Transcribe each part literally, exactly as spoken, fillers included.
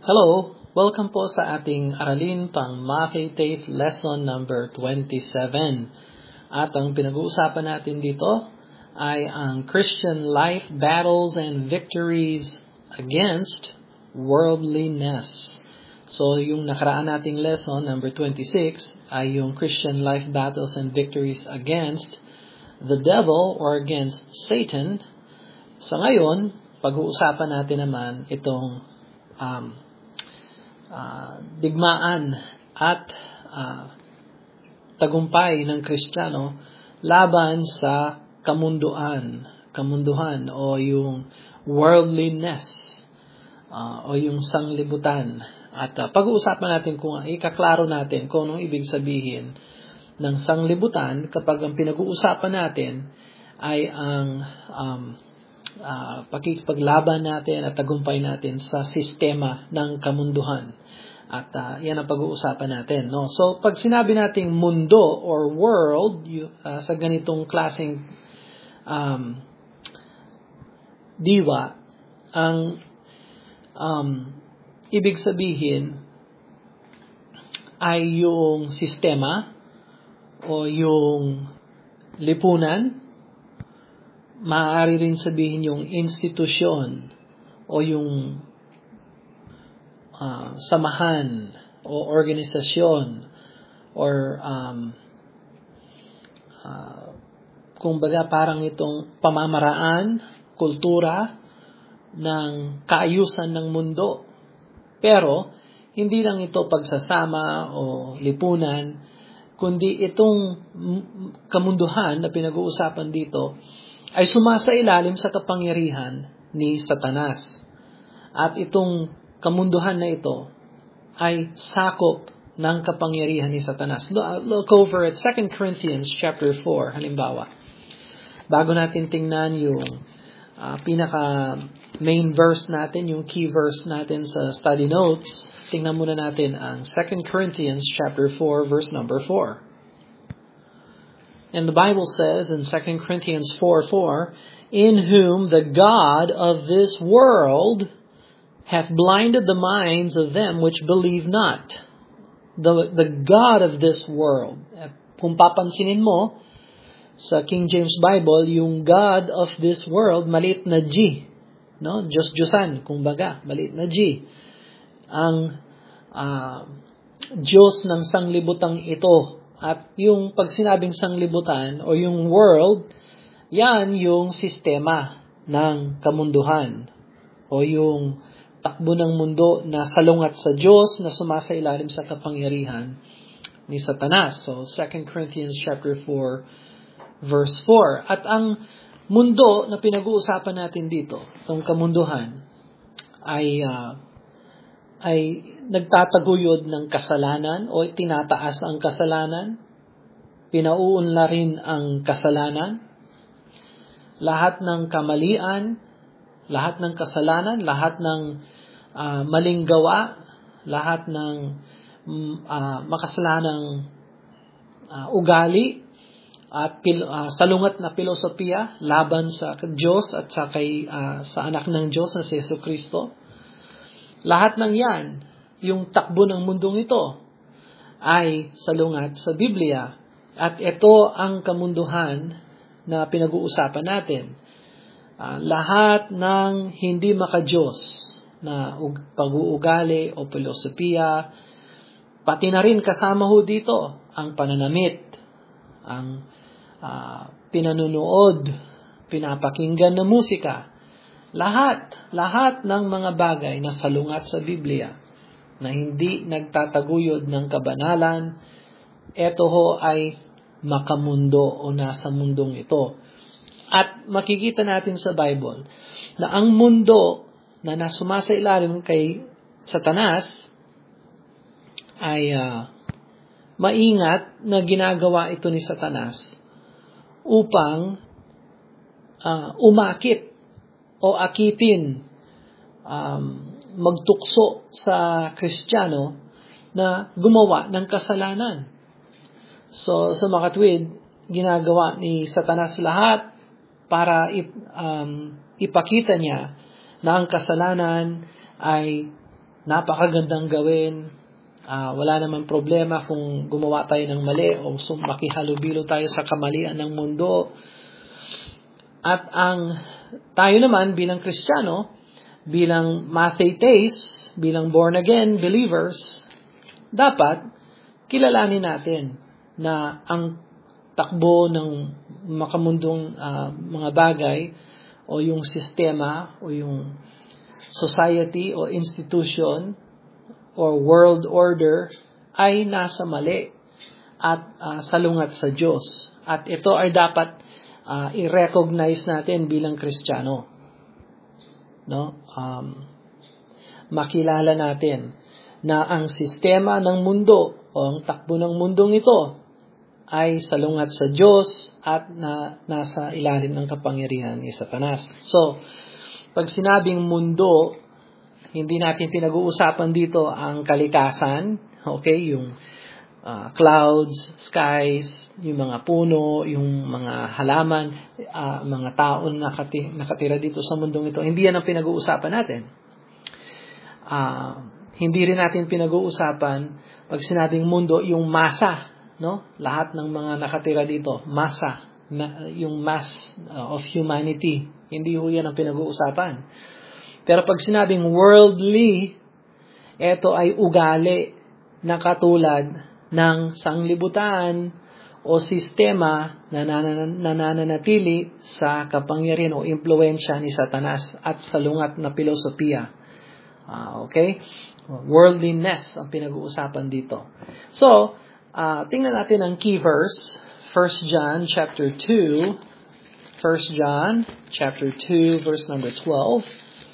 Hello! Welcome po sa ating Aralin pang Mathetes Lesson number twenty-seven. At ang pinag-uusapan natin dito ay ang Christian life battles and victories against worldliness. So, yung nakaraan nating lesson, number twenty-six, ay yung Christian life battles and victories against the devil or against Satan. Sa ngayon, pag-uusapan natin naman itong um, Uh, digmaan at uh, tagumpay ng Kristiyano laban sa kamunduan, kamunduhan o yung worldliness uh, o yung sanglibutan. At uh, pag-uusapan natin kung ikaklaro natin kung anong ibig sabihin ng sanglibutan kapag ang pinag-uusapan natin ay ang um, Uh, pakikipaglaban natin at tagumpay natin sa sistema ng kamunduhan. At uh, yan ang pag-uusapan natin. No? So, pag sinabi nating mundo or world, you, uh, sa ganitong klaseng um, diwa, ang um, ibig sabihin ay yung sistema o yung lipunan. Maaari rin sabihin yung institusyon o yung uh, samahan o organisasyon or um, uh, kumbaga parang itong pamamaraan, kultura ng kaayusan ng mundo. Pero hindi lang ito pagsasama o lipunan, kundi itong kamunduhan na pinag-uusapan dito ay sumasailalim sa kapangyarihan ni Satanas. At itong kamunduhan na ito ay sakop ng kapangyarihan ni Satanas. Look over at Second Corinthians chapter four, halimbawa. Bago natin tingnan yung uh, pinaka main verse natin, yung key verse natin sa study notes, tingnan muna natin ang Second Corinthians chapter four, verse number four. And the Bible says in Second Corinthians four four, in whom the God of this world hath blinded the minds of them which believe not. The, the God of this world. At kung papansinin mo, sa King James Bible, yung God of this world, maliit na G. No? Diyos-Diyosan, kumbaga, maliit na G. Ang uh, Diyos ng sanglibutang ito. At yung pag sinabing sanglibutan o yung world, yan yung sistema ng kamunduhan o yung takbo ng mundo na salungat sa Diyos na sumasailalim sa kapangyarihan ni Satanas. So, Second Corinthians chapter four, verse four. At ang mundo na pinag-uusapan natin dito, itong kamunduhan, ay uh, ay nagtataguyod ng kasalanan o tinataas ang kasalanan, pinauunla rin ang kasalanan, lahat ng kamalian, lahat ng kasalanan, lahat ng uh, maling gawa, lahat ng uh, makasalanang uh, ugali at pil, uh, salungat na pilosopiya laban sa Diyos at sa, kay, uh, sa anak ng Diyos na si Jesucristo. Lahat ng yan, yung takbo ng mundong ito, ay salungat sa Biblia. At ito ang kamunduhan na pinag-uusapan natin. Uh, lahat ng hindi makadiyos na pag-uugali o filosofiya, pati na rin kasama ho dito ang pananamit, ang uh, pinanunood, pinapakinggan na musika, Lahat, lahat ng mga bagay na salungat sa Biblia na hindi nagtataguyod ng kabanalan, ito ho ay makamundo o nasa mundong ito. At makikita natin sa Bible na ang mundo na nasumasa-ilalim kay Satanas ay uh, maingat na ginagawa ito ni Satanas upang uh, umakit o akitin, um, magtukso sa Kristiyano na gumawa ng kasalanan. So, sa makatwid, ginagawa ni Satanas lahat para ip, um, ipakita niya na ang kasalanan ay napakagandang gawin. Uh, wala naman problema kung gumawa tayo ng mali o makihalubilo tayo sa kamalian ng mundo. At ang tayo naman bilang Kristiyano, bilang mathetes, bilang born-again believers, dapat kilalanin natin na ang takbo ng makamundong uh, mga bagay o yung sistema o yung society o institution or world order ay nasa mali at uh, salungat sa Diyos. At ito ay dapat uh, i-recognize natin bilang Kristiyano. No? Um, makilala natin na ang sistema ng mundo o ang takbo ng mundong ito ay salungat sa Diyos at na, nasa ilalim ng kapangyarihan ni Satanas. So, pag sinabing mundo, hindi natin pinag-uusapan dito ang kalikasan, okay, yung uh, clouds, skies, yung mga puno, yung mga halaman, uh, mga taon nakati- nakatira dito sa mundong ito. Hindi yan ang pinag-uusapan natin. Uh, hindi rin natin pinag-uusapan pag sinabing mundo, yung masa, no? Lahat ng mga nakatira dito, masa, ma- yung mass uh, of humanity. Hindi ho yan ang pinag-uusapan. Pero pag sinabing worldly, ito ay ugali na katulad ng sanglibutan o sistema na nananatili sa kapangyarihan o impluensya ni Satanas at salungat na filosofiya. Uh, okay? Worldliness ang pinag-uusapan dito. So, uh, tingnan natin ang key verse, First John chapter two. First John chapter two, verse number twelve.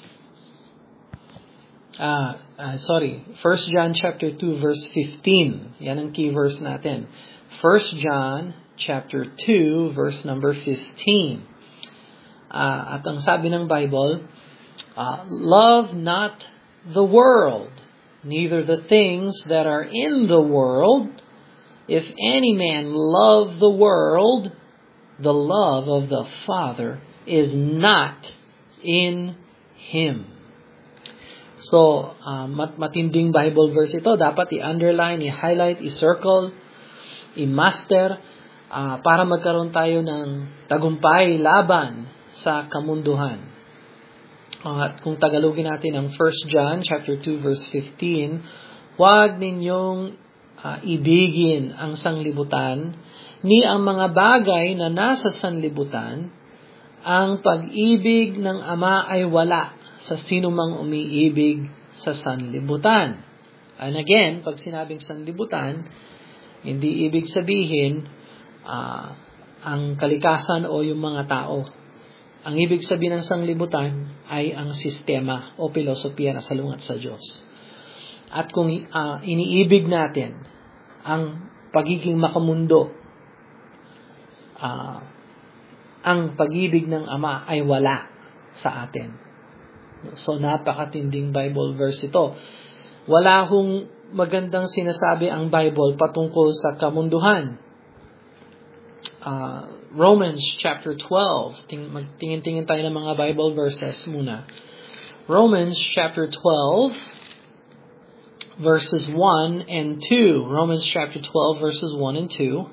Ah, uh, sorry. First John chapter two, verse fifteen. Yan ang key verse natin. First John chapter two, verse number fifteen. Uh, at ang sabi ng Bible, uh, love not the world, neither the things that are in the world. If any man love the world, the love of the Father is not in him. So, uh, mat- matinding Bible verse ito. Dapat i-underline, i-highlight, i-circle, i-master uh, para magkaroon tayo ng tagumpay laban sa kamunduhan. Uh, at kung Tagalogin natin ang First John chapter two, verse fifteen, huwag ninyong uh, ibigin ang sanglibutan, ni ang mga bagay na nasa sanlibutan. Ang pag-ibig ng Ama ay wala sa sinumang umiibig sa sanlibutan. And again, pag sinabing sanlibutan, hindi ibig sabihin uh, ang kalikasan o yung mga tao. Ang ibig sabihin ng sanlibutan ay ang sistema o filosofiya na salungat sa Diyos. At kung uh, iniibig natin ang pagiging makamundo, uh, ang pag-ibig ng Ama ay wala sa atin. So, napakatinding Bible verse ito. Wala hong magandang sinasabi ang Bible patungkol sa kamunduhan. Uh, Romans chapter twelve. Ting- magtingin-tingin tayo ng mga Bible verses muna. Romans chapter twelve, verses one and two. Romans chapter twelve, verses one and two.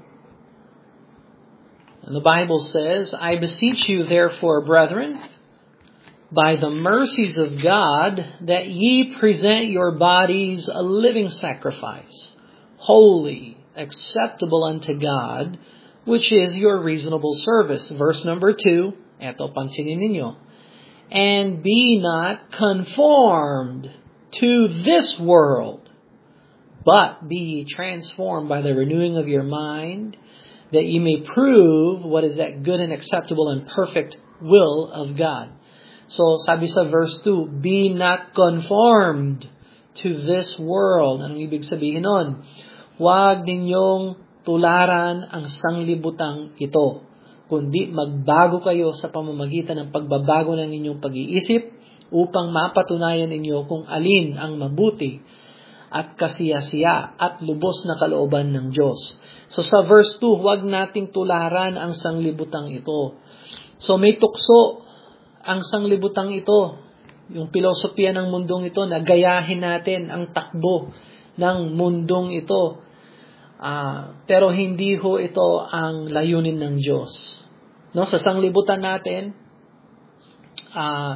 And the Bible says, I beseech you therefore, brethren, by the mercies of God, that ye present your bodies a living sacrifice, holy, acceptable unto God, which is your reasonable service. Verse number two, eto pansinin ninyo, and be not conformed to this world, but be ye transformed by the renewing of your mind, that ye may prove what is that good and acceptable and perfect will of God. So, sabi sa verse two, be not conformed to this world. Anong ibig sabihin nun? Huwag ninyong tularan ang sanglibutang ito, kundi magbago kayo sa pamamagitan ng pagbabago ng inyong pag-iisip upang mapatunayan ninyo kung alin ang mabuti at kasiyasiya at lubos na kalooban ng Diyos. So, sa verse two, huwag nating tularan ang sanglibutang ito. So, may tukso ang sanglibutang ito yung pilosopiya ng mundong ito na gayahin natin ang takbo ng mundong ito. Uh, pero hindi ho ito ang layunin ng Diyos. No, sa sanglibutan natin, uh,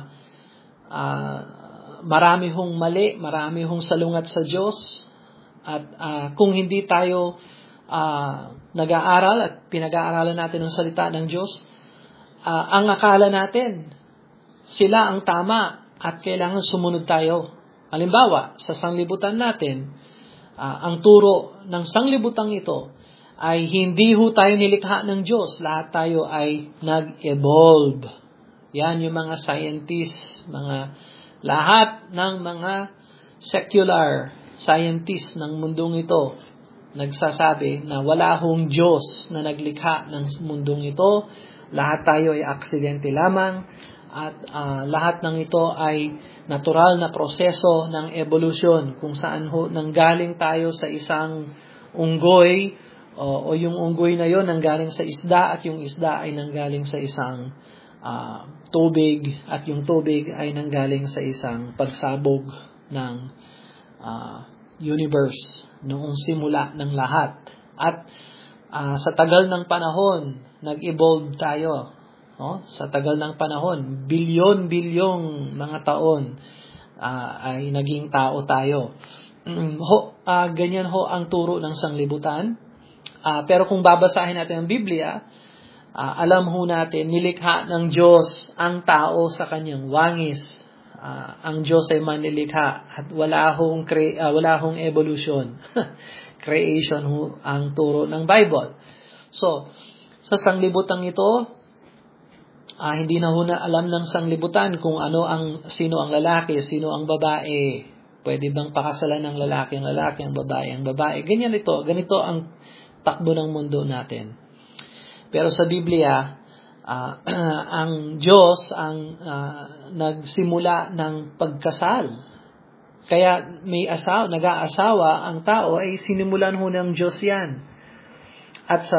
uh, marami hong mali, marami hong salungat sa Diyos. At uh, kung hindi tayo uh, nag-aaral at pinag-aaralan natin ang salita ng Diyos, uh, ang akala natin, sila ang tama at kailangan sumunod tayo. Halimbawa, sa sanglibutan natin, uh, ang turo ng sanglibutang ito ay hindi ho tayo nilikha ng Diyos. Lahat tayo ay nag-evolve. Yan yung mga scientists, mga lahat ng mga secular scientists ng mundong ito nagsasabi na wala hong Diyos na naglikha ng mundong ito. Lahat tayo ay aksidente lamang at uh, lahat ng ito ay natural na proseso ng evolution kung saan ho nanggaling tayo sa isang unggoy o, o yung unggoy na yon nanggaling sa isda at yung isda ay nanggaling sa isang uh, tubig at yung tubig ay nanggaling sa isang pagsabog ng uh, universe noong simula ng lahat. At uh, sa tagal ng panahon nag-evolve tayo. No? Sa tagal ng panahon, bilyon-bilyong mga taon uh, ay naging tao tayo. Mm, ho, uh, ganyan ho ang turo ng sanglibutan. Uh, pero kung babasahin natin ang Biblia, uh, alam ho natin, nilikha ng Diyos ang tao sa kanyang wangis. Uh, ang Diyos ay manlilikha at wala hong, cre- uh, wala hong evolution. Creation ho ang turo ng Bible. So, sa sanglibutang ito, Ah, hindi na ho na alam ng sanglibutan kung ano ang sino ang lalaki, sino ang babae. Pwede bang pakasalan ng lalaki ang lalaki, ang babae ang babae. Ganyan ito. Ganito ang takbo ng mundo natin. Pero sa Biblia, ah, ang Diyos ang ah, nagsimula ng pagkasal. Kaya may asawa, nag-aasawa ang tao ay sinimulan ho ng Diyos yan. At sa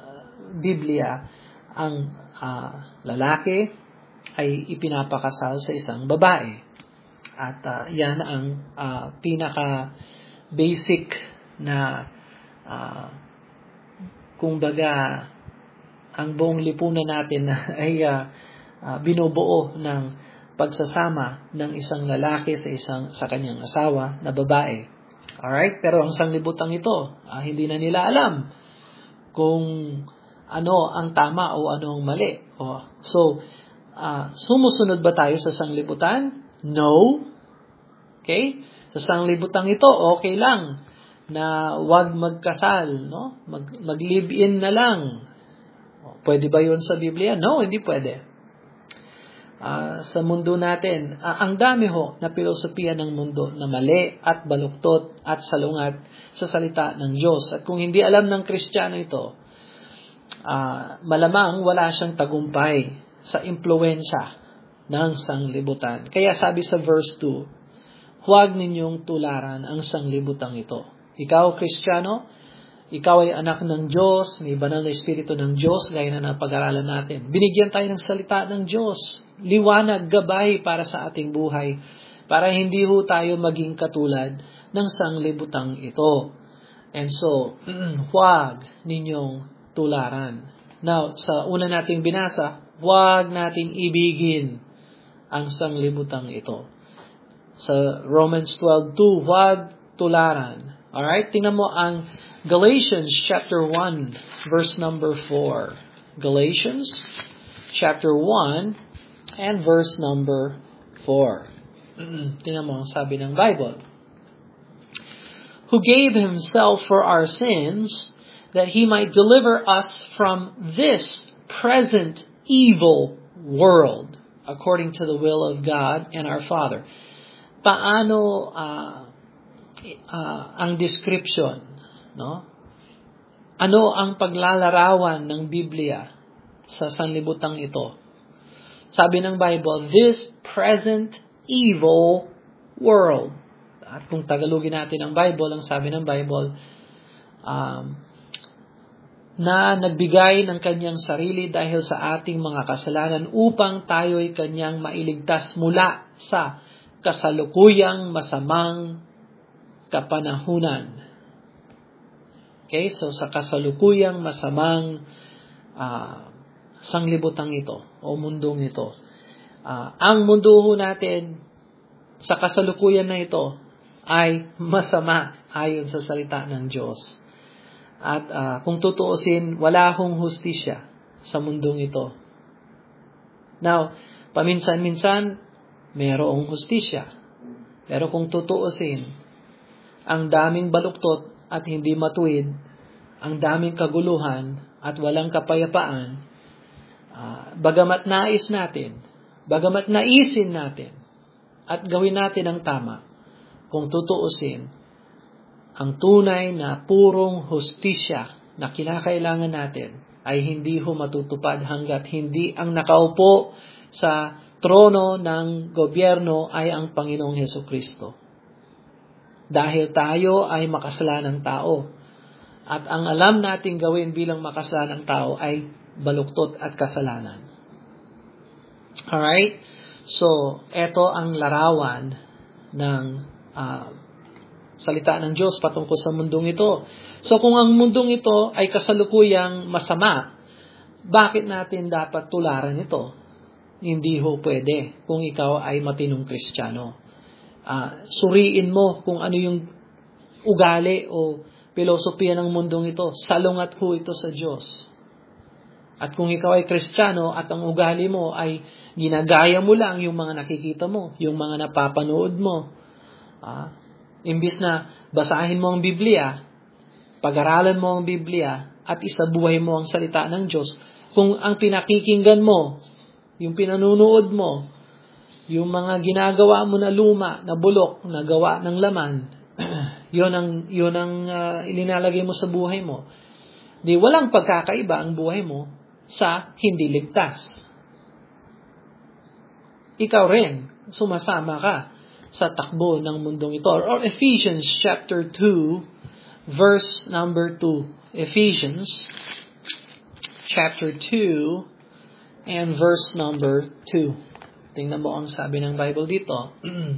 Biblia, ang uh, lalaki ay ipinapakasal sa isang babae. At uh, yan ang uh, pinaka-basic na uh, kumbaga ang buong lipunan natin ay uh, uh, binubuo ng pagsasama ng isang lalaki sa isang sa kanyang asawa na babae. Alright? Pero ang sanglibutang ito, uh, hindi na nila alam kung ano ang tama o ano ang mali. O, so, uh, sumusunod ba tayo sa sanglibutan? No. Okay? Sa sanglibutang ito, okay lang na wag magkasal, no? Mag, mag-live-in na lang. O, pwede ba yun sa Biblia? No, hindi pwede. Uh, sa mundo natin, uh, ang dami ho na pilosopiya ng mundo na mali at baluktot at salungat sa salita ng Diyos. At kung hindi alam ng Kristiyano ito, Uh, malamang wala siyang tagumpay sa impluwensya ng sanglibutan. Kaya sabi sa verse two, huwag ninyong tularan ang sanglibutang ito. Ikaw, Kristiyano, ikaw ay anak ng Diyos, may banal na Espiritu ng Diyos, gaya na napag-aralan natin. Binigyan tayo ng salita ng Diyos, liwanag, gabay para sa ating buhay, para hindi ho tayo maging katulad ng sanglibutang ito. And so, huwag ninyong tularan. Now, sa una nating binasa, huwag nating ibigin ang sanglibutang ito. Sa Romans twelve two, huwag tularan. Alright? Tingnan mo ang Galatians chapter one, verse number four. Galatians chapter one and verse number four. Tingnan mo ang sabi ng Bible. Who gave himself for our sins, that he might deliver us from this present evil world, according to the will of God and our Father. Paano uh, uh, ang description, no? Ano ang paglalarawan ng Biblia sa sanlibutang ito? Sabi ng Bible, this present evil world. At kung Tagalogin natin ang Bible, ang sabi ng Bible, um, na nagbigay ng kanyang sarili dahil sa ating mga kasalanan upang tayo'y kanyang mailigtas mula sa kasalukuyang masamang kapanahunan. Okay, so sa kasalukuyang masamang uh, sanglibutang ito o mundong ito. Uh, ang mundo ho natin sa kasalukuyan na ito ay masama ayon sa salita ng Diyos. At uh, kung tutuusin, wala hong hustisya sa mundong ito. Now, paminsan-minsan, mayroong hustisya. Pero kung tutuusin, ang daming baluktot at hindi matuwid, ang daming kaguluhan at walang kapayapaan, uh, bagamat nais natin, bagamat naisin natin, at gawin natin ang tama, kung tutuusin, ang tunay na purong hustisya na kinakailangan natin ay hindi ho matutupad hanggat hindi ang nakaupo sa trono ng gobyerno ay ang Panginoong Hesukristo. Dahil tayo ay makasalanang tao. At ang alam nating gawin bilang makasalanang tao ay baluktot at kasalanan. Alright? So, eto ang larawan ng uh, salita ng Diyos patungkol sa mundong ito. So kung ang mundong ito ay kasalukuyang masama, bakit natin dapat tularan ito? Hindi ho pwede kung ikaw ay matinong Kristiyano. Uh, suriin mo kung ano yung ugali o pilosopiya ng mundong ito. Salungat ho ito sa Diyos. At kung ikaw ay Kristiyano at ang ugali mo ay ginagaya mo lang yung mga nakikita mo, yung mga napapanood mo, ah, imbis na basahin mo ang Biblia, pag-aralan mo ang Biblia, at isabuhay mo ang salita ng Diyos, kung ang pinakikinggan mo, yung pinanunood mo, yung mga ginagawa mo na luma, na bulok, na gawa ng laman, yun ang, yun ang uh, ilinalagay mo sa buhay mo, di walang pagkakaiba ang buhay mo sa hindi ligtas. Ikaw rin, sumasama ka sa takbo ng mundong ito. Or Ephesians chapter two, verse number two. Ephesians chapter two and verse number two. Tingnan mo ang sabi ng Bible dito.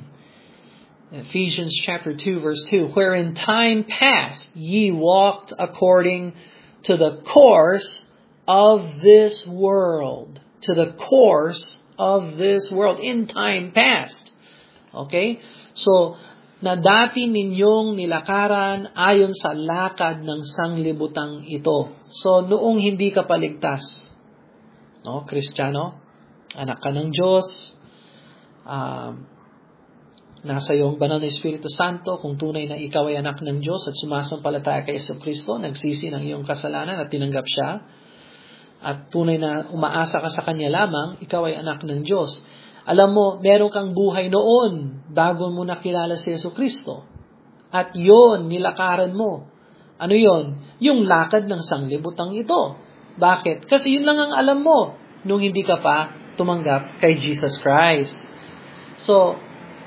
Ephesians chapter two, verse two. Where in time past ye walked according to the course of this world. To the course of this world. In time past. Okay? So, na dati ninyong nilakaran ayon sa lakad ng sanglibutang ito. So, noong hindi ka paligtas, no, Kristiyano, anak ka ng Diyos, um, nasa iyong banal na Espiritu Santo, kung tunay na ikaw ay anak ng Diyos at sumasampalataya kay Jesucristo, nagsisi ng iyong kasalanan at tinanggap siya, at tunay na umaasa ka sa Kanya lamang, ikaw ay anak ng Diyos. Alam mo, meron kang buhay noon bago mo nakilala si Jesucristo. At yon nilakaran mo. Ano yon? Yung lakad ng sanglibutang ito. Bakit? Kasi yun lang ang alam mo nung hindi ka pa tumanggap kay Jesus Christ. So,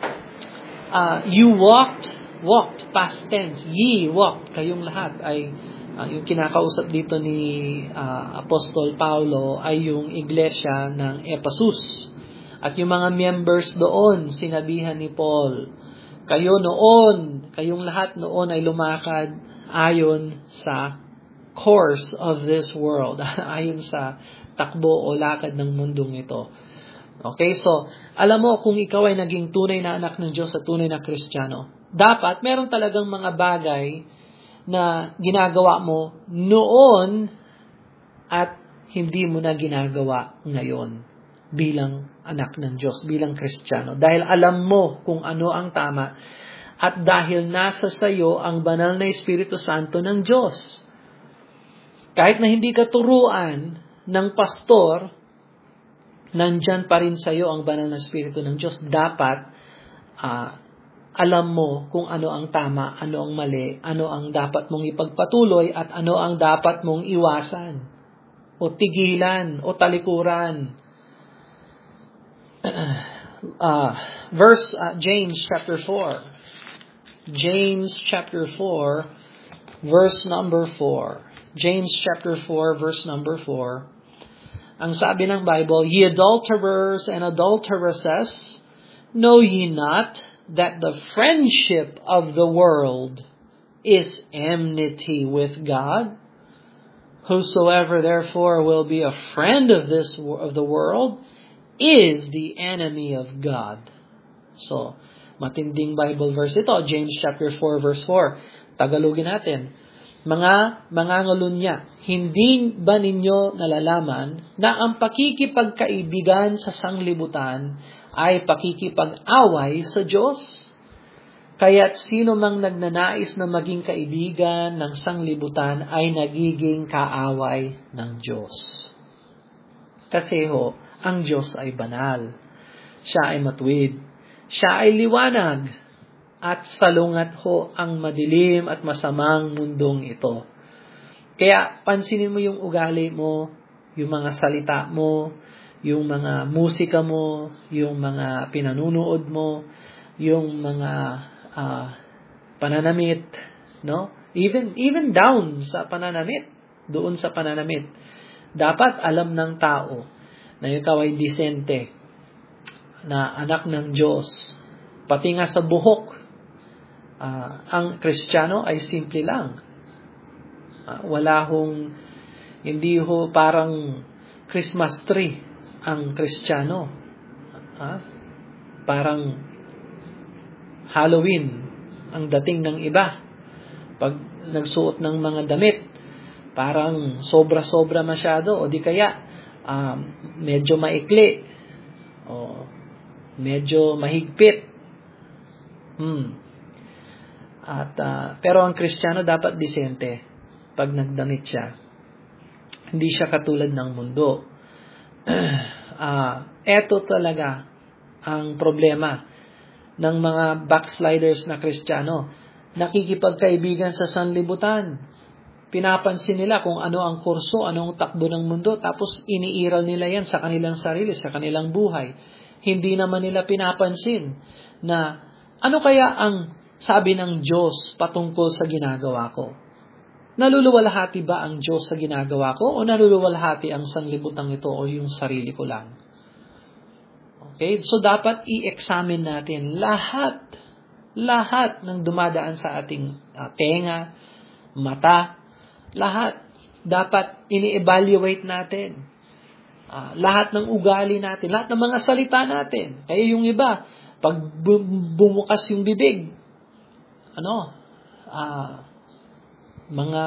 uh, you walked, walked, past tense, ye walked, kayong lahat ay, uh, yung kinakausap dito ni uh, Apostol Paulo ay yung iglesia ng Ephesus. At yung mga members doon, sinabihan ni Paul, kayo noon, kayong lahat noon ay lumakad ayon sa course of this world, ayon sa takbo o lakad ng mundong ito. Okay, so, alam mo, kung ikaw ay naging tunay na anak ng Diyos at tunay na Kristiyano, dapat meron talagang mga bagay na ginagawa mo noon at hindi mo na ginagawa ngayon bilang anak ng Diyos, bilang Kristiyano. Dahil alam mo kung ano ang tama at dahil nasa sayo ang banal na Espiritu Santo ng Diyos. Kahit na hindi ka turuan ng pastor, nandyan pa rin sayo ang banal na Espiritu ng Diyos. Dapat uh, alam mo kung ano ang tama, ano ang mali, ano ang dapat mong ipagpatuloy at ano ang dapat mong iwasan o tigilan o talikuran. Uh, verse uh, James chapter four. James chapter four, verse number four. James chapter four, verse number four. Ang sabi ng Bible, "Ye adulterers and adulteresses, know ye not that the friendship of the world is enmity with God? Whosoever therefore will be a friend of this of the world is the enemy of God." So, matinding Bible verse ito, James chapter four, verse four. Tagalogin natin. Mga mangangalunya, hindi ba ninyo nalalaman na ang pakikipagkaibigan sa sanglibutan ay pakikipag-away sa Diyos? Kaya't sino mang nagnanais na maging kaibigan ng sanglibutan ay nagiging kaaway ng Diyos. Kasi ho, ang Diyos ay banal. Siya ay matuwid. Siya ay liwanag. At salungat ho ang madilim at masamang mundong ito. Kaya pansinin mo yung ugali mo, yung mga salita mo, yung mga musika mo, yung mga pinanunood mo, yung mga uh, pananamit, no? Even even down sa pananamit, doon sa pananamit. Dapat alam ng tao na ikaw ay disente, na anak ng Diyos. Pati nga sa buhok, Uh, ang Kristiyano ay simple lang. Uh, wala hong, hindi ho parang Christmas tree ang Kristiyano. Uh, parang Halloween ang dating ng iba. Pag nagsuot ng mga damit, parang sobra-sobra masyado. O di kaya, uh, medyo maikli. O medyo mahigpit. Hmm. At uh, pero ang Kristiyano dapat disente pag nagdamit siya. Hindi siya katulad ng mundo. uh, eto talaga ang problema ng mga backsliders na Kristiyano. Nakikipagkaibigan sa sanlibutan. Pinapansin nila kung ano ang kurso, ano ang takbo ng mundo, tapos iniiral nila yan sa kanilang sarili, sa kanilang buhay. Hindi naman nila pinapansin na ano kaya ang sabi ng Diyos patungkol sa ginagawa ko. Naluluwalhati ba ang Diyos sa ginagawa ko o naluluwalhati ang sanlibutang ito o yung sarili ko lang? Okay? So, dapat i-examine natin lahat, lahat ng dumadaan sa ating uh, tenga, mata, lahat. Dapat ini-evaluate natin. Uh, lahat ng ugali natin, lahat ng mga salita natin. Kaya yung iba, pag bumukas yung bibig, ano, uh, mga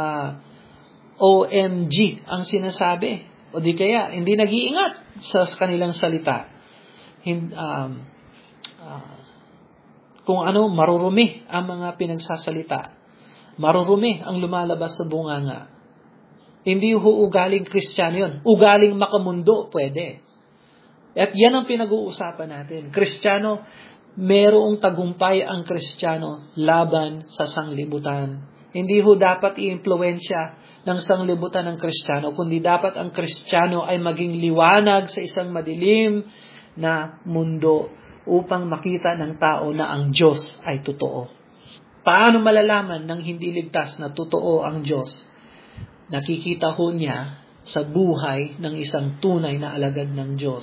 O M G ang sinasabi. O di kaya, hindi nag-iingat sa kanilang salita. Hind, um, uh, kung ano, marurumi ang mga pinagsasalita. Marurumi ang lumalabas sa bunganga. Hindi ho ugaling Kristiyano yun. Ugaling makamundo, pwede. At yan ang pinag-uusapan natin. Kristiyano, merong tagumpay ang Kristiyano laban sa sanglibutan. Hindi ho dapat i-impluwensya ng sanglibutan ng Kristiyano, kundi dapat ang Kristiyano ay maging liwanag sa isang madilim na mundo upang makita ng tao na ang Diyos ay totoo. Paano malalaman ng hindi ligtas na totoo ang Diyos? Nakikita ho niya sa buhay ng isang tunay na alagad ng Diyos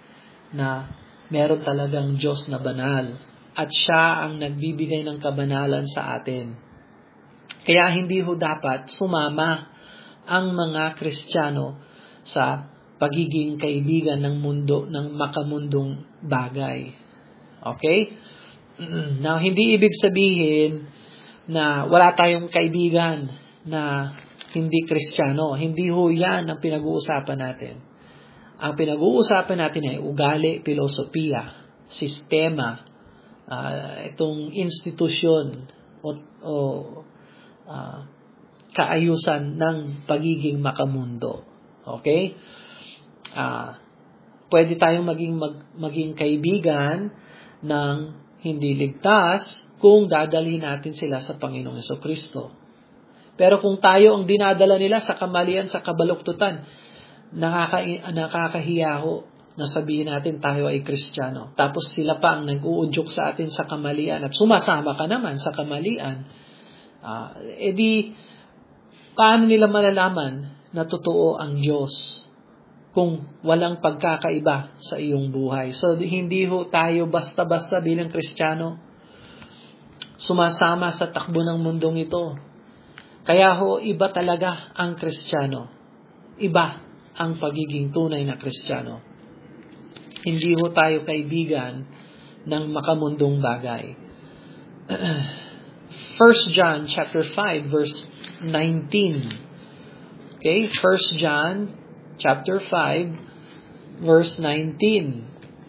na meron talagang Diyos na banal at siya ang nagbibigay ng kabanalan sa atin. Kaya hindi ho dapat sumama ang mga Kristiyano sa pagiging kaibigan ng mundo, ng makamundong bagay. Okay? Now, hindi ibig sabihin na wala tayong kaibigan na hindi Kristiyano. Hindi ho yan ang pinag-uusapan natin. Ang pinag-uusapan natin ay ugali, filosofiya, sistema, uh, itong institusyon o, o uh, kaayusan ng pagiging makamundo. Okay? Uh, pwede tayong maging, mag, maging kaibigan ng hindi ligtas kung dadalhin natin sila sa Panginoong Jesucristo. Pero kung tayo ang dinadala nila sa kamalian, sa kabaluktutan, Nakaka, nakakahiya ho na sabihin natin tayo ay Kristiyano. Tapos sila pa ang nag-uudyok sa atin sa kamalian at sumasama ka naman sa kamalian. Uh, edi, Paano nila malalaman na totoo ang Diyos kung walang pagkakaiba sa iyong buhay? So, hindi ho tayo basta-basta bilang Kristiyano sumasama sa takbo ng mundong ito. Kaya ho, iba talaga ang Kristiyano. Iba ang pagiging tunay na Kristiyano. Hindi ho tayo kaibigan ng makamundong bagay. First John chapter five verse nineteen. Okay, First John chapter five verse nineteen.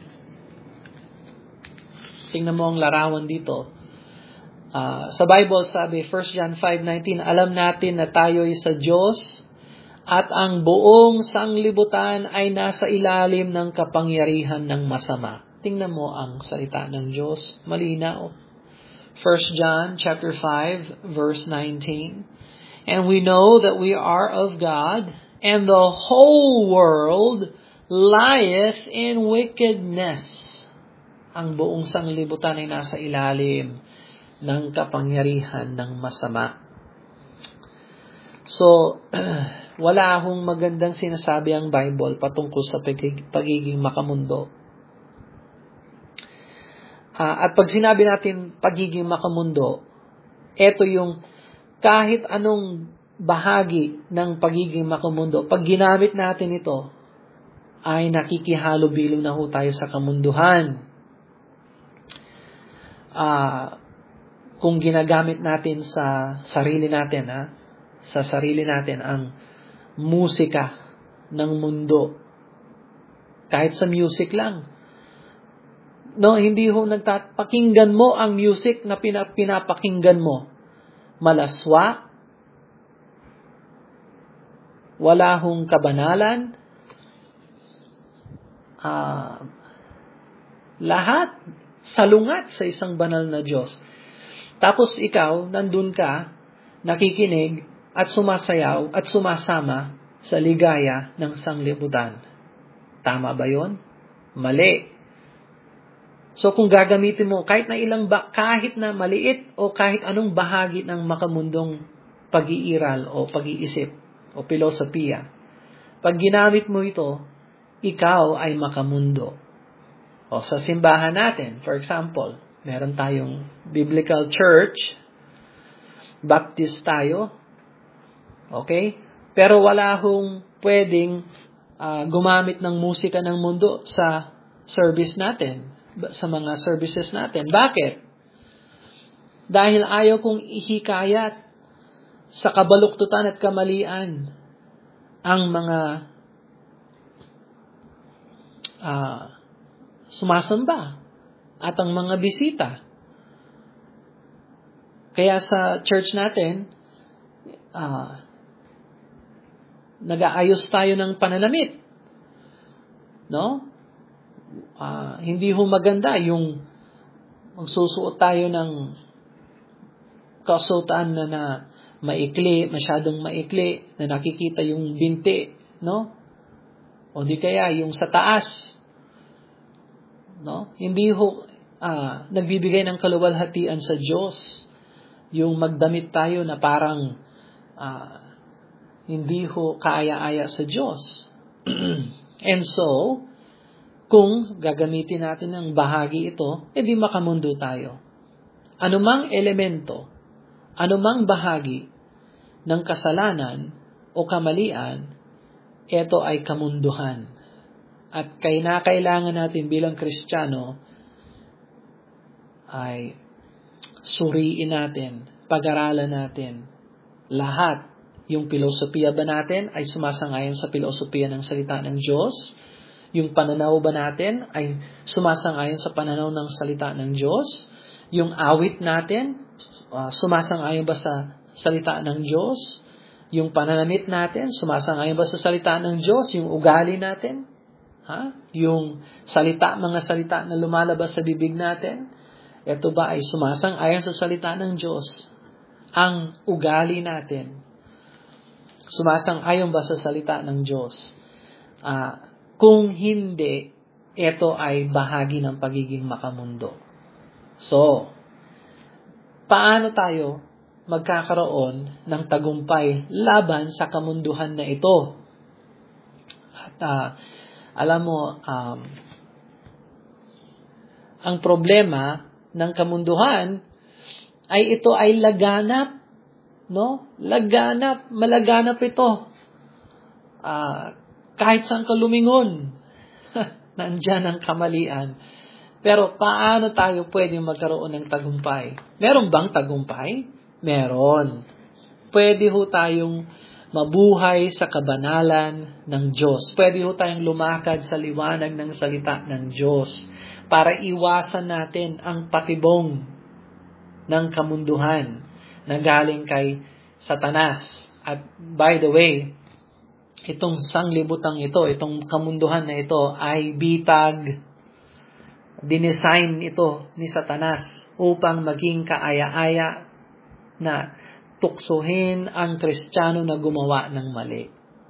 Tingnan mo ang larawan dito. Uh, sa Bible sabi, First John five nineteen, alam natin na tayo ay sa Diyos at ang buong sanglibutan ay nasa ilalim ng kapangyarihan ng masama. Tingnan mo ang salita ng Diyos. Malinaw. First John chapter five verse nineteen. And we know that we are of God, and the whole world lieth in wickedness. Ang buong sanglibutan ay nasa ilalim ng kapangyarihan ng masama. So, wala akong magandang sinasabi ang Bible patungkol sa pagiging makamundo. Uh, at pag sinabi natin pagiging makamundo, ito yung kahit anong bahagi ng pagiging makamundo, pag ginamit natin ito, ay nakikihalubilo na ho tayo sa kamunduhan. Uh, kung ginagamit natin sa sarili natin, ha? sa sarili natin ang musika ng mundo, kahit sa music lang, no, hindi ho nagpapakinggan mo ang music na pinapakinggan mo. Malaswa, wala hong kabanalan, uh, lahat salungat sa isang banal na Diyos. Tapos ikaw, nandun ka, nakikinig at sumasayaw at sumasama sa ligaya ng sanglibutan. Tama ba yon? Mali. So kung gagamitin mo kahit na ilang ba, kahit na maliit o kahit anong bahagi ng makamundong pag-iiral o pag-iisip o filosofiya, pag ginamit mo ito, ikaw ay makamundo. O sa simbahan natin, for example, meron tayong biblical church, Baptist tayo, okay? Pero wala hong pwedeng uh, gumamit ng musika ng mundo sa service natin, sa mga services natin. Bakit? Dahil ayaw kong ihikayat sa kabaluktutan at kamalian ang mga uh, sumasamba at ang mga bisita. Kaya sa church natin, uh, nag-aayos tayo ng pananamit. No? Uh, hindi ho maganda yung magsusuot tayo ng kasuotan na, na maikli, masyadong maikli, na nakikita yung binti, no? O di kaya yung sa taas, no? Hindi ho uh, nagbibigay ng kaluwalhatian sa Diyos yung magdamit tayo na parang uh, hindi ho kaaya-aya sa Diyos. And so, kung gagamitin natin ng bahagi ito, edi makamundo tayo. Anumang elemento, anumang bahagi ng kasalanan o kamalian, ito ay kamunduhan. At kailangan natin bilang Kristiyano ay suriin natin, pag-aralan natin lahat. Yung filosofiya ba natin ay sumasangayon sa filosofiya ng salita ng Diyos? Yung pananaw ba natin ay sumasang-ayon sa pananaw ng salita ng Diyos? Yung awit natin, uh, sumasang-ayon ba sa salita ng Diyos? Yung pananamit natin, sumasang-ayon ba sa salita ng Diyos? Yung ugali natin? Ha? Yung salita, mga salita na lumalabas sa bibig natin? Ito ba ay sumasang-ayon sa salita ng Diyos? Ang ugali natin, sumasang-ayon ba sa salita ng Diyos? Ah, uh, Kung hindi, ito ay bahagi ng pagiging makamundo. So, paano tayo magkakaroon ng tagumpay laban sa kamunduhan na ito. At uh, alam mo, um, ang problema ng kamunduhan ay ito ay laganap, no? Laganap, malaganap ito. Uh, kahit saan ka lumingon, nandyan ang kamalian. Pero paano tayo pwedeng magkaroon ng tagumpay? Meron bang tagumpay? Meron. Pwede ho tayong mabuhay sa kabanalan ng Diyos. Pwede ho tayong lumakad sa liwanag ng salita ng Diyos para iwasan natin ang patibong ng kamunduhan na galing kay Satanas. At by the way, itong sanglibutang ito, itong kamunduhan na ito ay bitag, dinesign ito ni Satanas upang maging kaaya-aya na tuksuhin ang Kristiyano na gumawa ng mali.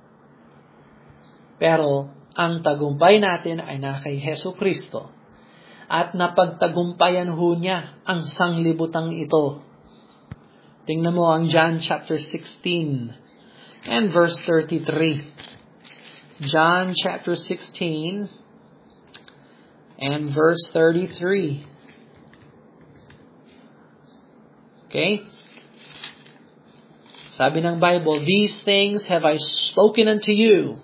Pero ang tagumpay natin ay na kay Hesus Kristo at napagtagumpayan ho niya ang sanglibutang ito. Tingnan mo ang John chapter sixteen and verse thirty-three. John chapter sixteen and verse thirty-three. Okay? Sabi ng Bible, "These things have I spoken unto you,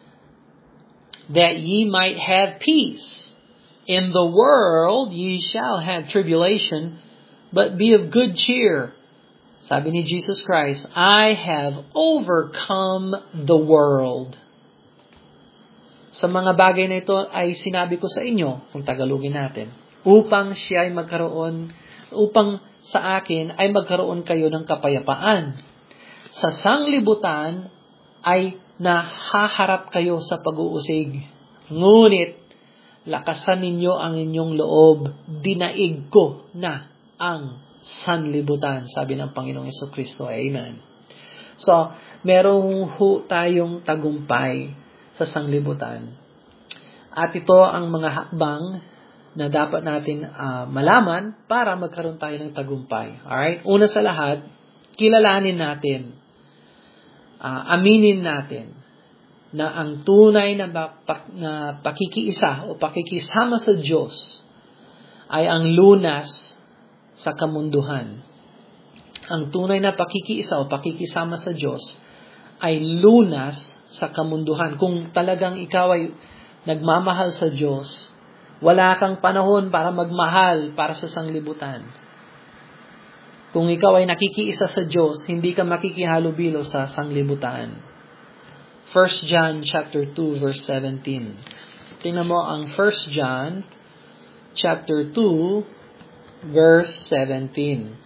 that ye might have peace. In the world ye shall have tribulation, but be of good cheer." Sabi ni Jesus Christ, "I have overcome the world." Sa mga bagay na ito ay sinabi ko sa inyo, kung Tagalogin natin, upang siya ay magkaroon, upang sa akin ay magkaroon kayo ng kapayapaan. Sa sanglibutan ay nahaharap kayo sa pag-uusig. Ngunit, lakasan ninyo ang inyong loob, dinaig ko na ang sanlibutan, sabi ng Panginoong Jesucristo. Amen. So, merong ho tayong tagumpay sa sanglibutan. At ito ang mga hakbang na dapat natin uh, malaman para magkaroon tayo ng tagumpay. Alright? Una sa lahat, kilalanin natin, uh, aminin natin, na ang tunay na, pak- na pakikiisa o pakikisama sa Diyos ay ang lunas sa kamunduhan. Ang tunay na pakikiisa o pakikisama sa Diyos ay lunas sa kamunduhan. Kung talagang ikaw ay nagmamahal sa Diyos, wala kang panahon para magmahal para sa sanglibutan. Kung ikaw ay nakikiisa sa Diyos, hindi ka makikihalubilo sa sanglibutan. First John chapter two verse seventeen. Tingnan mo ang First John chapter two verse seventeen.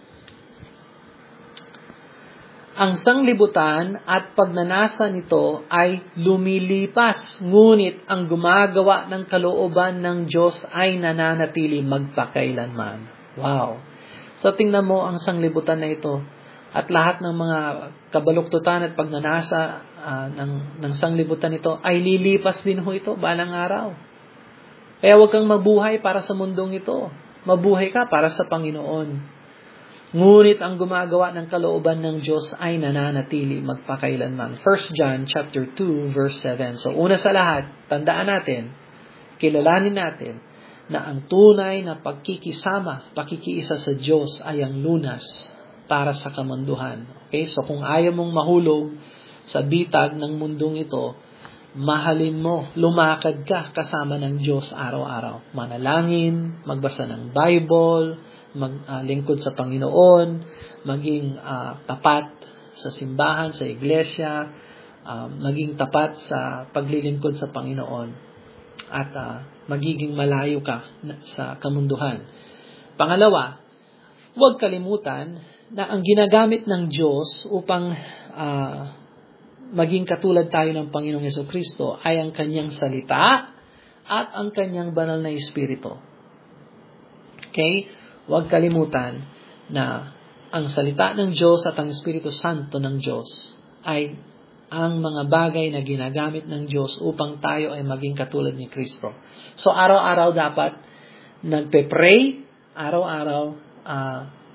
Ang sanglibutan at pagnanasa nito ay lumilipas, ngunit ang gumagawa ng kalooban ng Diyos ay nananatili magpakailanman. Wow! So tingnan mo ang sanglibutan na ito at lahat ng mga kabaluktutan at pagnanasa uh, ng, ng sanglibutan nito ay lilipas din ho ito balang araw. Kaya huwag kang mabuhay para sa mundong ito. Mabuhay ka para sa Panginoon. Ngunit ang gumagawa ng kalooban ng Diyos ay nananatili magpakailanman. First John chapter two verse seven. So una sa lahat, tandaan natin, kilalanin natin na ang tunay na pagkikisama, pakikiisa sa Diyos ay ang lunas para sa kamunduhan. Okay? So kung ayaw mong mahulog sa bitag ng mundong ito, mahalin mo, lumakad ka kasama ng Diyos araw-araw. Manalangin, magbasa ng Bible, maglingkod uh, sa Panginoon, maging uh, tapat sa simbahan, sa iglesia, uh, maging tapat sa paglilingkod sa Panginoon, at uh, magiging malayo ka sa kamunduhan. Pangalawa, huwag kalimutan na ang ginagamit ng Diyos upang uh, maging katulad tayo ng Panginoong Jesucristo ay ang Kanyang salita at ang Kanyang banal na Espiritu. Okay? Huwag kalimutan na ang salita ng Diyos at ang Espiritu Santo ng Diyos ay ang mga bagay na ginagamit ng Diyos upang tayo ay maging katulad ni Kristo. So, araw-araw dapat nagpe-pray, araw-araw uh,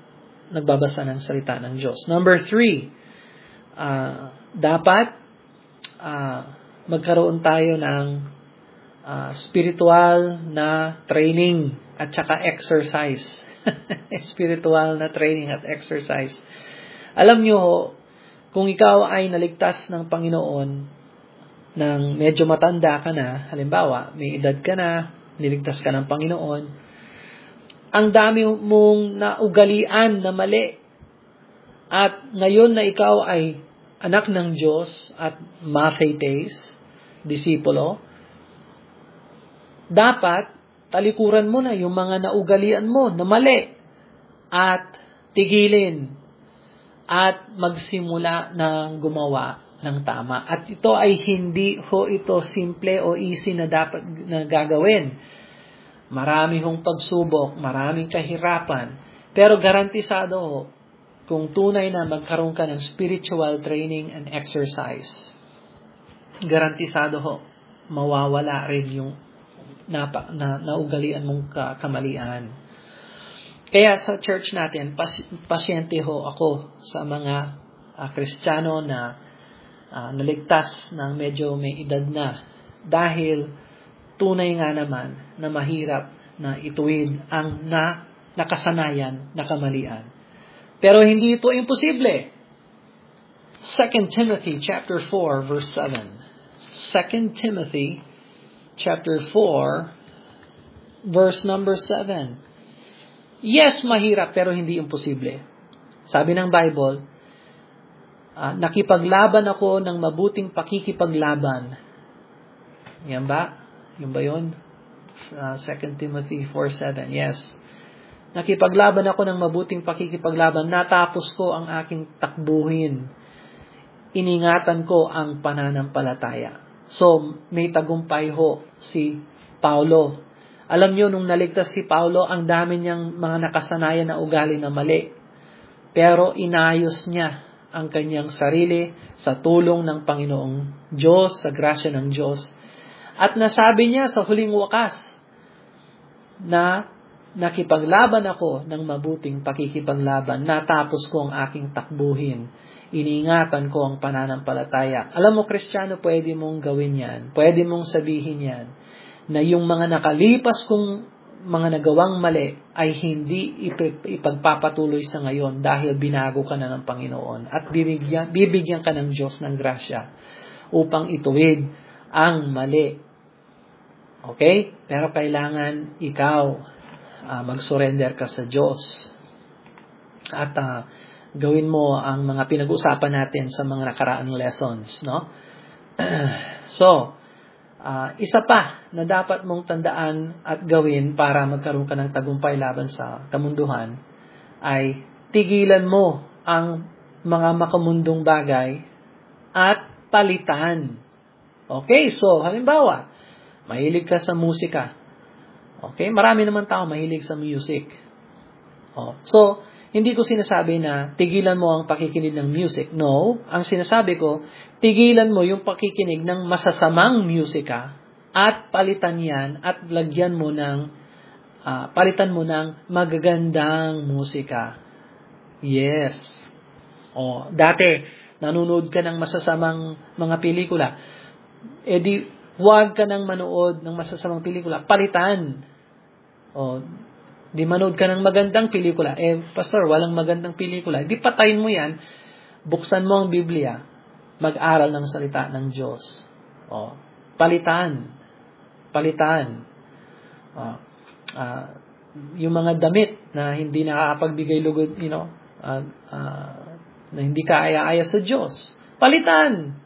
nagbabasa ng salita ng Diyos. Number three, uh, dapat uh, magkaroon tayo ng uh, spiritual na training at saka exercise. Spiritual na training at exercise. Alam nyo ho, kung ikaw ay naligtas ng Panginoon nang medyo matanda ka na, halimbawa, may edad ka na, niligtas ka ng Panginoon, ang dami mong naugalian na mali. At ngayon na ikaw ay anak ng Diyos at mathetes, disipulo, dapat talikuran mo na yung mga naugalian mo na mali at tigilin at magsimula ng gumawa ng tama. At ito ay hindi ho ito simple o easy na dapat na gagawin. Marami hong pagsubok, maraming kahirapan, pero garantisado ho, kung tunay na magkaroon ka ng spiritual training and exercise, garantisado ho, mawawala rin yung napa, na, naugalian mong kamalian. Kaya sa church natin, pas, pasyente ho ako sa mga uh, Kristiyano na uh, naligtas ng medyo may edad na, dahil tunay nga naman na mahirap na ituwid ang na, nakasanayan na kamalian. Pero hindi ito imposible. Second Timothy chapter four verse seven. Second Timothy chapter four verse number seven. Yes, mahirap pero hindi imposible. Sabi ng Bible, uh, nakipaglaban ako ng mabuting pakikipaglaban. Yan ba? Yan ba yun? Uh, Second Timothy four seven. Yes. Nakipaglaban ako ng mabuting pakikipaglaban. Natapos ko ang aking takbuhin. Iningatan ko ang pananampalataya. So, may tagumpay ho si Paulo. Alam nyo, nung naligtas si Paulo, ang dami niyang mga nakasanayan na ugali na mali. Pero inayos niya ang kanyang sarili sa tulong ng Panginoong Diyos, sa grasya ng Diyos. At nasabi niya sa huling wakas na nakipaglaban ako ng mabuting pakikipaglaban. Natapos ko ang aking takbuhin. Iniingatan ko ang pananampalataya. Alam mo, Kristiyano, pwede mong gawin yan. Pwede mong sabihin yan. Na yung mga nakalipas kong mga nagawang mali ay hindi ipagpapatuloy sa ngayon dahil binago ka na ng Panginoon. At bibigyan, bibigyan ka ng Diyos ng grasya upang ituwid ang mali. Okay? Pero kailangan ikaw Uh, mag-surrender ka sa Diyos. At uh, gawin mo ang mga pinag-usapan natin sa mga nakaraang lessons, no? So, uh, isa pa na dapat mong tandaan at gawin para magkaroon ka ng tagumpay laban sa kamunduhan ay tigilan mo ang mga makamundong bagay at palitan. Okay? So, halimbawa, mahilig ka sa musika. Okay? Marami naman tao mahilig sa music. Oh. So, hindi ko sinasabi na tigilan mo ang pakikinig ng music. No. Ang sinasabi ko, tigilan mo yung pakikinig ng masasamang musika at palitan yan at lagyan mo ng, uh, palitan mo ng magagandang musika. Yes. Oh, dati, nanonood ka ng masasamang mga pelikula. E di, huwag ka nang manood ng masasamang pelikula. Palitan. O, di manood ka ng magandang pelikula. Eh, pastor, walang magandang pelikula. Di patayin mo yan. Buksan mo ang Biblia. Mag-aral ng salita ng Diyos. O, palitan. Palitan. O, uh, yung mga damit na hindi nakakapagbigay lugod, you know, uh, uh, na hindi ka aya-aya sa Diyos. Palitan.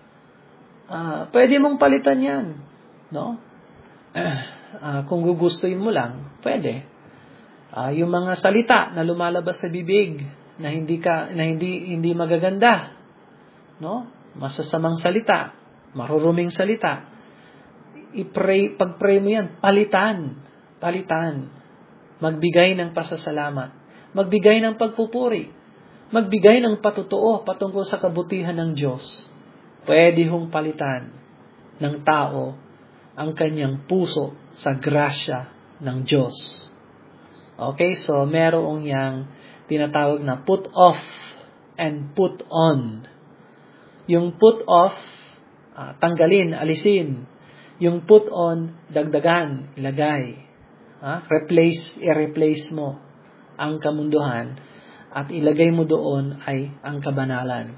Uh, pwede mong palitan yan, no? Uh, uh, kung gugustuhin mo lang, pwede. Uh, yung mga salita na lumalabas sa bibig na hindi ka na hindi hindi magaganda, no? Masasamang salita, maruruming salita. I-pray, pag-pray mo yan, palitan. Palitan. Magbigay ng pasasalamat. Magbigay ng pagpupuri. Magbigay ng patutuo patungkol sa kabutihan ng Diyos. Pwede hong palitan ng tao ang kanyang puso sa grasya ng Diyos. Okay, so merong yang tinatawag na put off and put on. Yung put off, uh, tanggalin, alisin. Yung put on, dagdagan, ilagay. Uh, replace, i-replace mo ang kamunduhan at ilagay mo doon ay ang kabanalan.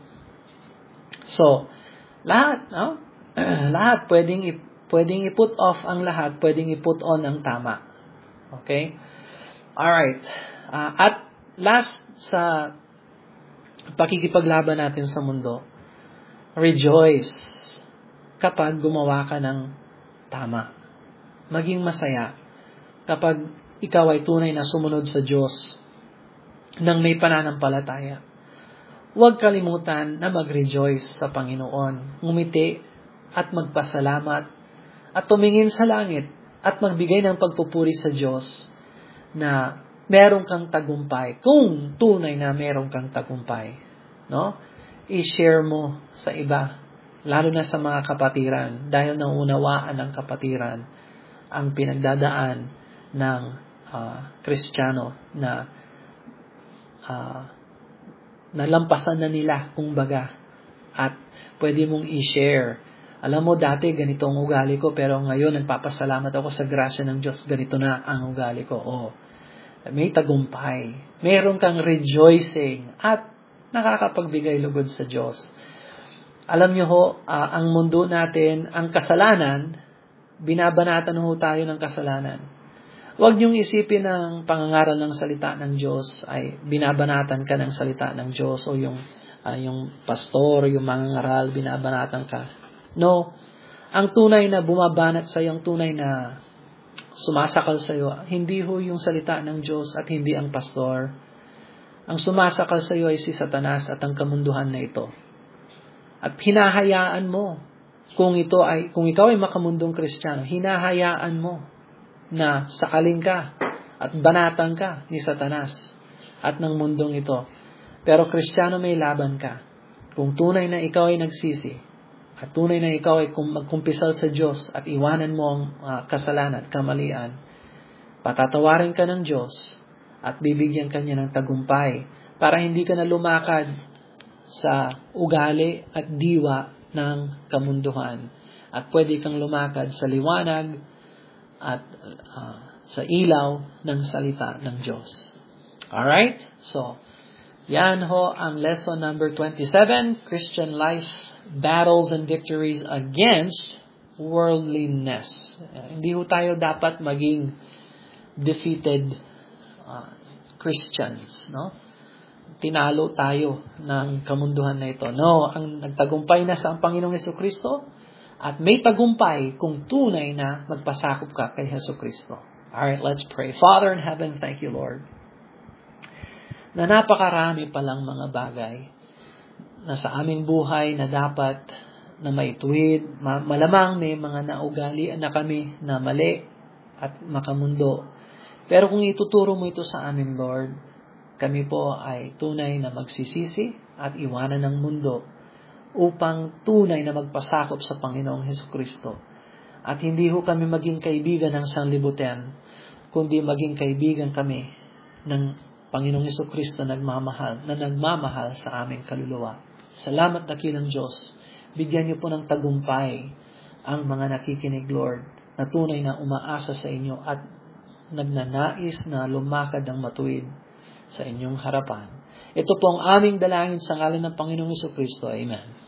So, lahat, no? lahat pwedeng i- pwedeng i-put off ang lahat, pwedeng i-put on ang tama. Okay? Alright. Uh, at last sa pakikipaglaban natin sa mundo, rejoice kapag gumawa ka ng tama. Maging masaya kapag ikaw ay tunay na sumunod sa Diyos nang may pananampalataya. Huwag kalimutan na mag-rejoice sa Panginoon, ngumiti at magpasalamat at tumingin sa langit at magbigay ng pagpupuri sa Diyos na meron kang tagumpay. Kung tunay na meron kang tagumpay, no? I-share mo sa iba, lalo na sa mga kapatiran, dahil naunawaan ng kapatiran ang pinagdadaan ng uh, Kristiyano na uh, nalampasan na nila, kumbaga, at pwede mong i-share. Alam mo, dati ganito ang ugali ko, pero ngayon nagpapasalamat ako sa grasya ng Diyos, ganito na ang ugali ko. Oh, may tagumpay. Meron kang rejoicing at nakakapagbigay lugod sa Diyos. Alam niyo ho, uh, ang mundo natin, ang kasalanan, binabanatan ho tayo ng kasalanan. Huwag niyong isipin ng pangangaral ng salita ng Diyos ay binabanatan ka ng salita ng Diyos o yung, uh, yung pastor, yung mangangaral, binabanatan ka. No, ang tunay na bumabanat sa iyo, ang tunay na sumasakal sa iyo, hindi ho yung salita ng Diyos at hindi ang pastor. Ang sumasakal sa iyo ay si Satanas at ang kamunduhan na ito. At hinahayaan mo, kung ito ay kung ikaw ay makamundong Kristiyano, hinahayaan mo na sakalin ka at banatan ka ni Satanas at ng mundong ito. Pero Kristiyano, may laban ka. Kung tunay na ikaw ay nagsisi at tunay na ikaw ay magkumpisal sa Diyos at iwanan mo ang uh, kasalanan at kamalian, patatawarin ka ng Diyos at bibigyan ka niya ng tagumpay para hindi ka na lumakad sa ugali at diwa ng kamunduhan at pwede kang lumakad sa liwanag at uh, sa ilaw ng salita ng Diyos. Alright? So, yan ho ang lesson number twenty-seven, Christian Life, Battles and Victories Against Worldliness. Uh, hindi ho tayo dapat maging defeated uh, Christians, no? Tinalo tayo ng kamunduhan na ito. No, ang nagtagumpay na sa ang Panginoong Hesukristo at may tagumpay kung tunay na magpasakop ka kay Hesukristo. Alright, let's pray. Father in heaven, thank you, Lord, na napakarami palang mga bagay na sa aming buhay na dapat na maituwid. Malamang may mga naugalian na kami na mali at makamundo. Pero kung ituturo mo ito sa amin, Lord, kami po ay tunay na magsisisi at iwanan ng mundo upang tunay na magpasakop sa Panginoong Hesukristo. At hindi ho kami maging kaibigan ng sanlibutan, kundi maging kaibigan kami ng Panginoong Hesukristo nagmamahal, na nagmamahal sa aming kaluluwa. Salamat dakilang Diyos. Bigyan niyo po ng tagumpay ang mga nakikinig, Lord, na tunay na umaasa sa inyo at nagnanais na lumakad ng matuwid sa inyong harapan. Ito po ang aming dalangin sa ngalan ng Panginoong Hesukristo. Amen.